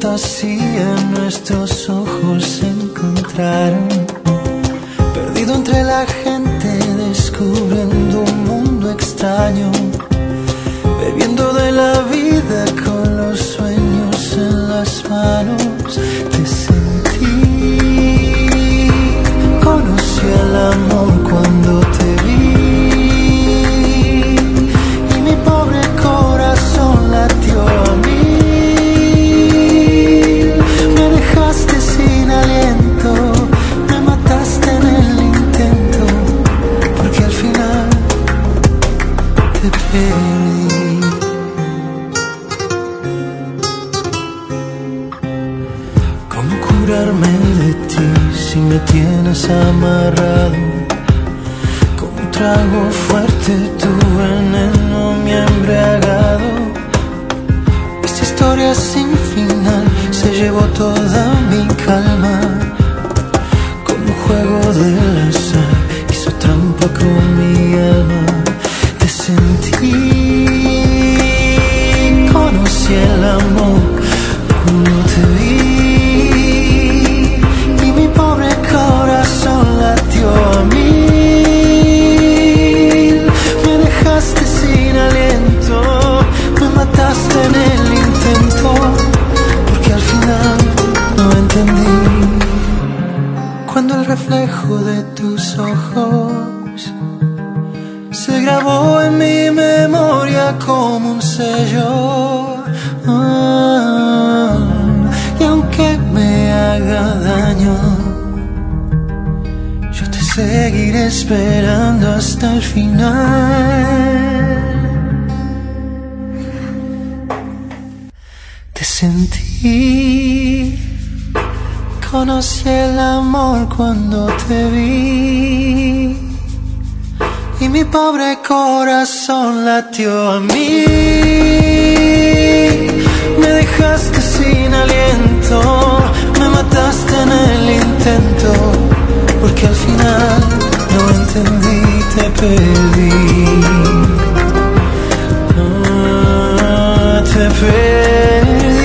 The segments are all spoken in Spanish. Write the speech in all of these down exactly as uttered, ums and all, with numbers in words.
fantasía nuestros ojos se encontraron. Perdido entre la gente, descubriendo un mundo extraño, bebiendo de la vida con los sueños en las manos. Te sentí, conocí el amor cuando te vi, y mi pobre corazón latió a mí. Me dejaste sin aliento, me mataste en el intento, porque al final te perdí. ¿Cómo curarme de ti si me tienes amarrado? Como un trago fuerte tu veneno me ha embriagado. Esta historia sin final se llevó toda mi calma. Como un juego del azar hizo trampa con mi alma. Te sentí, conocí el amor cuando te vi, y mi pobre corazón latió a mí. Me dejaste sin aliento, me mataste en el intento, porque al final no entendí. Cuando el reflejo de tus ojos se grabó en mi memoria como un sello, ah, y aunque me haga daño, yo te seguiré esperando hasta el final. Te sentí, conocí el amor cuando te vi, y mi pobre corazón latió a mí. Me dejaste sin aliento, me mataste en el intento, porque al final no entendí, te perdí. Ah, te perdí.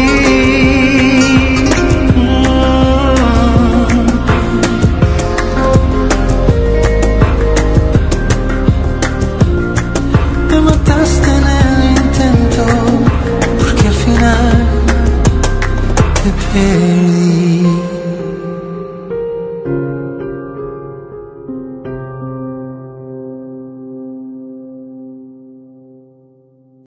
Me mataste en el intento, porque al final te perdí.